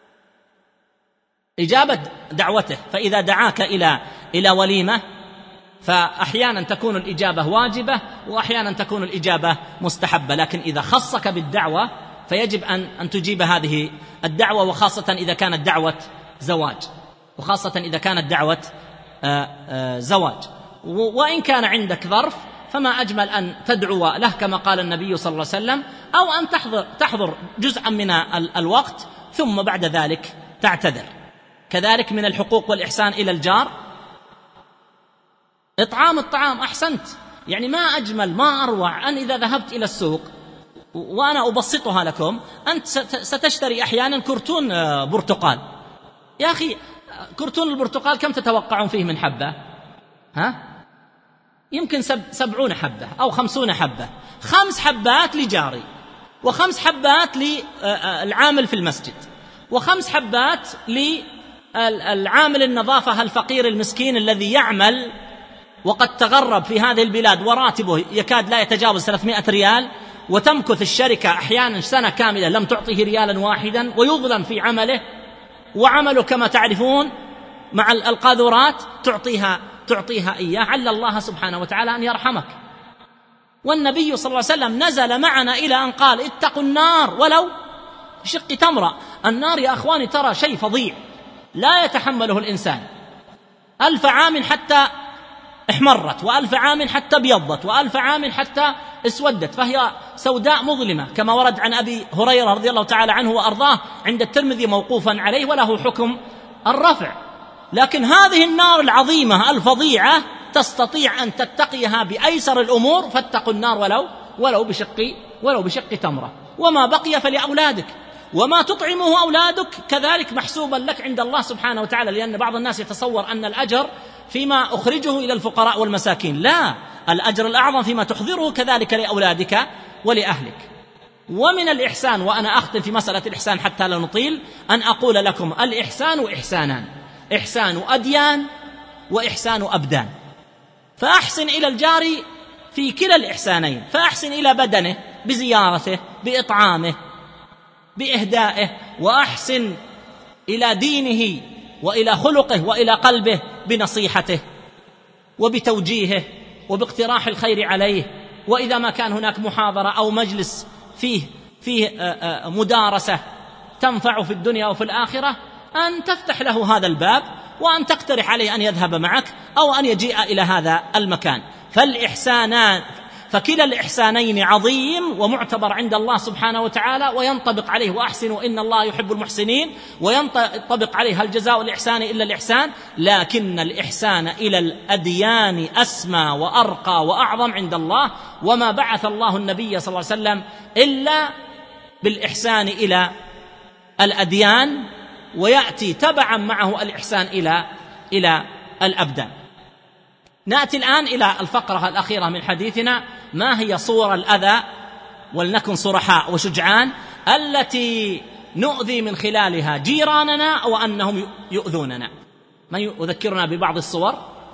إجابة دعوته، فإذا دعاك إلى إلى وليمة فأحيانا تكون الإجابة واجبة وأحيانا تكون الإجابة مستحبة، لكن إذا خصك بالدعوة فيجب أن أن تجيب هذه الدعوة، وخاصة إذا كانت دعوة زواج وخاصة إذا كانت دعوة آآ آآ زواج. وإن كان عندك ظرف فما أجمل أن تدعو له كما قال النبي صلى الله عليه وسلم، أو أن تحضر, تحضر جزءا من الوقت ثم بعد ذلك تعتذر. كذلك من الحقوق والإحسان إلى الجار إطعام الطعام. أحسنت، يعني ما أجمل ما أروع أن إذا ذهبت إلى السوق، وأنا أبسطها لكم، أنت ستشتري أحيانا كرتون برتقال. يا أخي كرتون البرتقال كم تتوقعون فيه من حبة؟ ها؟ يمكن سب سبعون حبة أو خمسون حبة. خمس حبات لجاري، وخمس حبات للعامل في المسجد، وخمس حبات للعامل النظافة الفقير المسكين الذي يعمل وقد تغرب في هذه البلاد وراتبه يكاد لا يتجاوز ثلاثمائة ريال، وتمكث الشركة أحيانا سنة كاملة لم تعطيه ريالا واحدا ويظلم في عمله، وعمله كما تعرفون مع القاذورات تعطيها تعطيها إياه. عل الله سبحانه وتعالى أن يرحمك. والنبي صلى الله عليه وسلم نزل معنا إلى أن قال اتقوا النار ولو بشق تمرة. النار يا أخواني ترى شيء فظيع لا يتحمله الإنسان، ألف عام حتى احمرت، وألف عام حتى ابيضت، وألف عام حتى اسودت، فهي سوداء مظلمة كما ورد عن أبي هريرة رضي الله تعالى عنه وأرضاه عند الترمذي موقوفا عليه وله حكم الرفع. لكن هذه النار العظيمة الفظيعة تستطيع أن تتقيها بأيسر الأمور، فاتقوا النار ولو ولو بشق ولو بشق تمرة. وما بقي فلأولادك، وما تطعمه أولادك كذلك محسوبا لك عند الله سبحانه وتعالى، لأن بعض الناس يتصور أن الأجر فيما أخرجه إلى الفقراء والمساكين، لا، الأجر الأعظم فيما تحضره كذلك لأولادك ولأهلك. ومن الإحسان، وأنا أختم في مسألة الإحسان حتى لا نطيل، أن أقول لكم الإحسان إحسانان: إحسان أديان وإحسان أبدان. فأحسن إلى الجار في كلا الإحسانين، فأحسن إلى بدنه بزيارته، بإطعامه، بإهدائه، وأحسن إلى دينه وإلى خلقه وإلى قلبه بنصيحته وبتوجيهه وباقتراح الخير عليه. وإذا ما كان هناك محاضرة أو مجلس فيه فيه مدارسة تنفع في الدنيا وفي الآخرة، أن تفتح له هذا الباب وأن تقترح عليه أن يذهب معك أو أن يجيء إلى هذا المكان. فالإحسانان فكلا الإحسانين عظيم ومعتبر عند الله سبحانه وتعالى، وينطبق عليه وأحسنوا إن الله يحب المحسنين، وينطبق عليه هل جزاء الإحسان إلا الإحسان. لكن الإحسان إلى الأديان أسمى وأرقى وأعظم عند الله، وما بعث الله النبي صلى الله عليه وسلم إلا بالإحسان إلى الأديان، ويأتي تبعا معه الإحسان إلى إلى الأبدان. نأتي الآن إلى الفقرة الأخيرة من حديثنا: ما هي صور الأذى، ولنكن صرحاء وشجعان، التي نؤذي من خلالها جيراننا أو أنهم يؤذوننا. من يذكرنا ببعض الصور،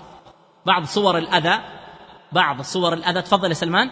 بعض صور الأذى، بعض صور الأذى؟ تفضل يا سلمان.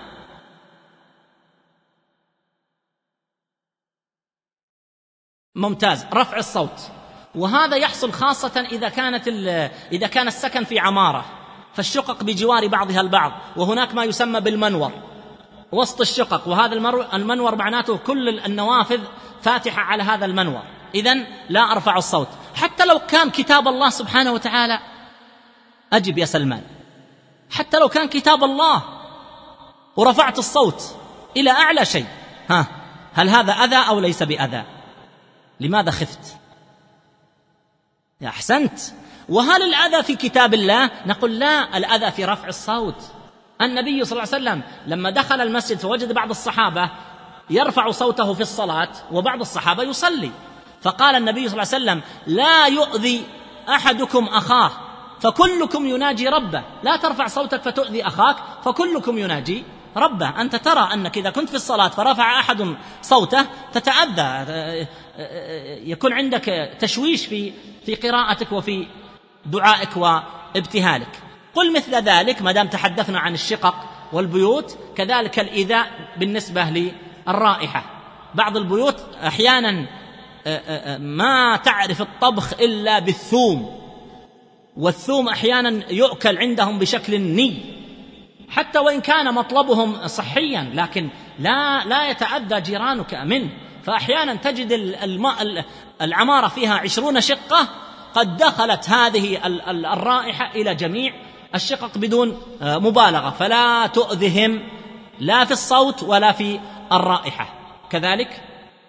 ممتاز. رفع الصوت، وهذا يحصل خاصة إذا كانت إذا كان السكن في عمارة، فالشقق بجوار بعضها البعض، وهناك ما يسمى بالمنور وسط الشقق، وهذا المنور معناته كل النوافذ فاتحة على هذا المنور، إذن لا أرفع الصوت. حتى لو كان كتاب الله سبحانه وتعالى، أجب يا سلمان، حتى لو كان كتاب الله ورفعت الصوت إلى أعلى شيء، ها هل هذا أذى أو ليس بأذى؟ لماذا خفت؟ يا أحسنت. وهل الأذى في كتاب الله؟ نقول لا، الأذى في رفع الصوت. النبي صلى الله عليه وسلم لما دخل المسجد فوجد بعض الصحابة يرفع صوته في الصلاة وبعض الصحابة يصلي، فقال النبي صلى الله عليه وسلم: لا يؤذي أحدكم أخاه فكلكم يناجي ربه. لا ترفع صوتك فتؤذي أخاك، فكلكم يناجي ربه. أنت ترى أنك إذا كنت في الصلاة فرفع أحد صوته تتأذى، يكون عندك تشويش في في قراءتك وفي دعائك وابتهالك. قل مثل ذلك ما دام تحدثنا عن الشقق والبيوت، كذلك الإيذاء بالنسبة للرائحة. بعض البيوت أحيانا ما تعرف الطبخ إلا بالثوم، والثوم أحيانا يؤكل عندهم بشكل ني، حتى وإن كان مطلبهم صحيا، لكن لا لا يتأذى جيرانك منه. فأحيانا تجد الماء العمارة فيها عشرون شقة، قد دخلت هذه الرائحة إلى جميع الشقق بدون مبالغة، فلا تؤذهم لا في الصوت ولا في الرائحة. كذلك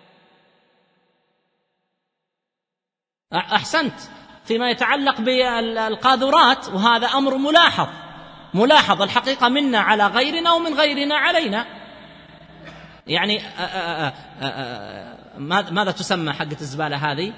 أحسنت فيما يتعلق بالقاذورات، وهذا أمر ملاحظ ملاحظ الحقيقة منا على غيرنا ومن غيرنا علينا. يعني آآ آآ ماذا تسمى حقة الزبالة هذه؟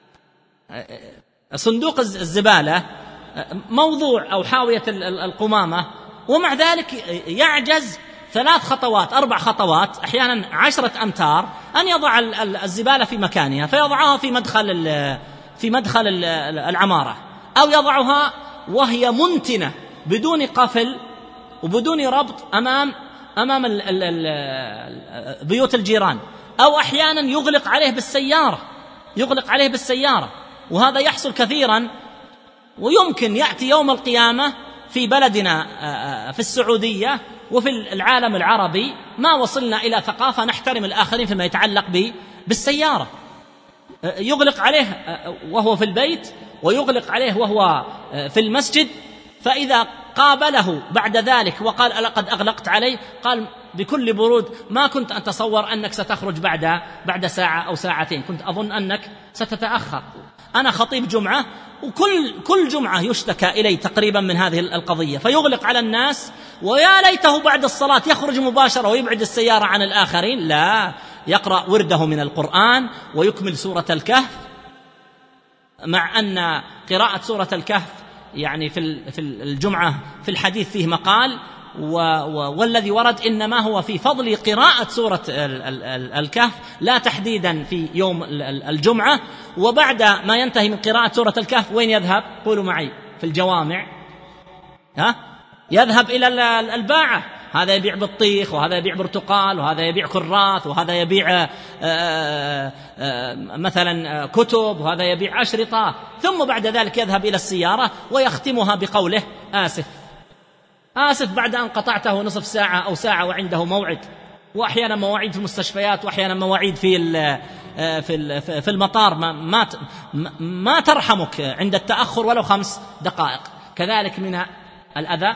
صندوق الزبالة موضوع أو حاوية القمامة، ومع ذلك يعجز ثلاث خطوات أربع خطوات أحيانا عشرة أمتار أن يضع الزبالة في مكانها، فيضعها في مدخل في مدخل العمارة، أو يضعها وهي منتنة بدون قفل وبدون ربط أمام أمام ال ال ال بيوت الجيران، أو أحيانا يغلق عليه بالسيارة يغلق عليه بالسيارة وهذا يحصل كثيرا. ويمكن يأتي يوم القيامة في بلدنا في السعودية وفي العالم العربي ما وصلنا إلى ثقافة نحترم الآخرين فيما يتعلق بالسيارة، يغلق عليه وهو في البيت ويغلق عليه وهو في المسجد، فإذا قابله بعد ذلك وقال لقد أغلقت علي، قال بكل برود ما كنت أتصور أنك ستخرج بعد بعد ساعة أو ساعتين، كنت أظن أنك ستتأخر. أنا خطيب جمعة وكل كل جمعة يشتكى إلي تقريبا من هذه القضية، فيغلق على الناس ويا ليته بعد الصلاة يخرج مباشرة ويبعد السيارة عن الآخرين، لا، يقرأ ورده من القرآن ويكمل سورة الكهف، مع أن قراءة سورة الكهف يعني في في الجمعة في الحديث فيه مقال، والذي ورد إنما هو في فضل قراءة سورة الكهف لا تحديدا في يوم الجمعة. وبعد ما ينتهي من قراءة سورة الكهف وين يذهب؟ قولوا معي، في الجوامع ها يذهب إلى الباعة، هذا يبيع بطيخ وهذا يبيع برتقال وهذا يبيع كراث وهذا يبيع آآ آآ مثلا كتب وهذا يبيع أشرطة، ثم بعد ذلك يذهب إلى السيارة ويختمها بقوله آسف آسف بعد أن قطعته نصف ساعة أو ساعة وعنده موعد، وأحيانا مواعيد في المستشفيات وأحيانا مواعيد في في في المطار ما ما ما ترحمك عند التأخر ولو خمس دقائق. كذلك من الأذى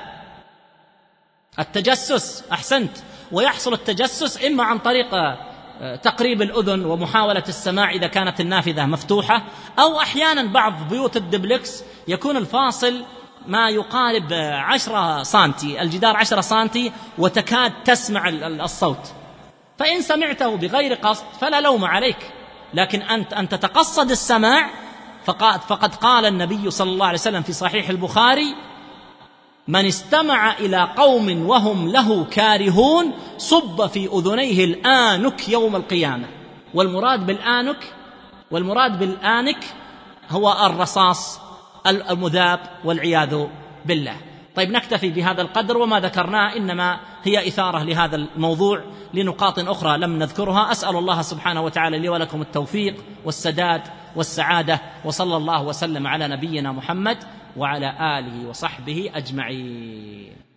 التجسس، أحسنت، ويحصل التجسس إما عن طريق تقريب الأذن ومحاولة السماع إذا كانت النافذة مفتوحة، أو أحيانا بعض بيوت الدبلكس يكون الفاصل ما يقارب عشرة سنتي، الجدار عشرة سنتي وتكاد تسمع الصوت، فإن سمعته بغير قصد فلا لوم عليك، لكن أنت أن تتقصد السماع فقد, فقد قال النبي صلى الله عليه وسلم في صحيح البخاري: من استمع إلى قوم وهم له كارهون صب في أذنيه الآنك يوم القيامة. والمراد بالآنك والمراد بالآنك هو الرصاص المذاب والعياذ بالله. طيب نكتفي بهذا القدر، وما ذكرناه إنما هي إثارة لهذا الموضوع لنقاط أخرى لم نذكرها. أسأل الله سبحانه وتعالى لي ولكم التوفيق والسداد والسعادة، وصلى الله وسلم على نبينا محمد وعلى آله وصحبه أجمعين.